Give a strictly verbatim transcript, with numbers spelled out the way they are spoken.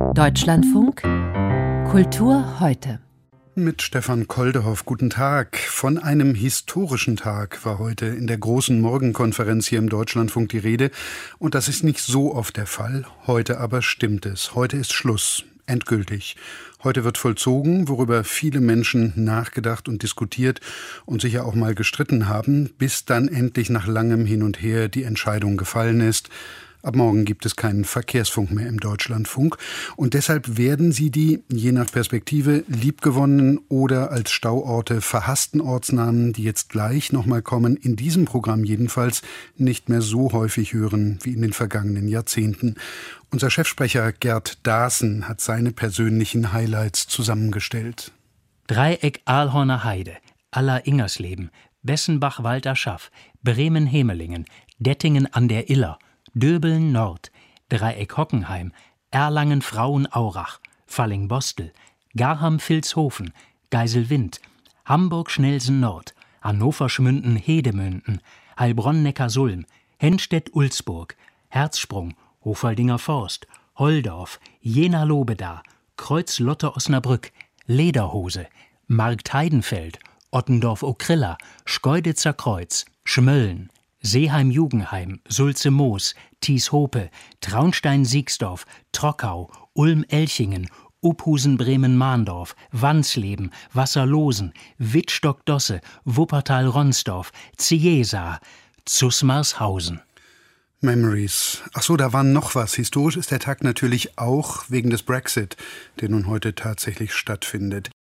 Deutschlandfunk Kultur heute. Mit Stefan Koldehoff, guten Tag. Von einem historischen Tag war heute in der großen Morgenkonferenz hier im Deutschlandfunk die Rede. Und das ist nicht so oft der Fall. Heute aber stimmt es. Heute ist Schluss. Endgültig. Heute wird vollzogen, worüber viele Menschen nachgedacht und diskutiert und sicher auch mal gestritten haben, bis dann endlich nach langem Hin und Her die Entscheidung gefallen ist. Ab morgen gibt es keinen Verkehrsfunk mehr im Deutschlandfunk und deshalb werden Sie die, je nach Perspektive, liebgewonnenen oder als Stauorte verhassten Ortsnamen, die jetzt gleich nochmal kommen, in diesem Programm jedenfalls nicht mehr so häufig hören wie in den vergangenen Jahrzehnten. Unser Chefsprecher Gerd Daaßen hat seine persönlichen Highlights zusammengestellt. Dreieck Ahlhorner Heide, Aller-Ingersleben, Bessenbach-Walter Schaff, Bremen-Hemelingen, Dettingen an der Iller, Döbeln Nord, Dreieck Hockenheim, Erlangen Frauen-Aurach, Falling-Bostel, Garham-Vilshofen, Geiselwind, Hamburg-Schnelsen Nord, Hannover-Schmünden Hedemünden, Heilbronn-Neckarsulm, Henstedt-Ulzburg, Herzsprung, Hofaldinger Forst, Holdorf, Jena-Lobeda, Kreuz-Lotte-Osnabrück, Lederhose, Markt-Heidenfeld, Ottendorf-Okrilla, Schkeuditzer Kreuz, Schmölln, Seeheim-Jugenheim, Sulze-Moos, Thies-Hope, Traunstein-Siegsdorf, Trockau, Ulm-Elchingen, Uphusen-Bremen-Mahndorf, Wansleben, Wasserlosen, Wittstock-Dosse, Wuppertal-Ronsdorf, Ziesa, Zusmarshausen. Memories. Ach so, da war noch was. Historisch ist der Tag natürlich auch wegen des Brexit, der nun heute tatsächlich stattfindet.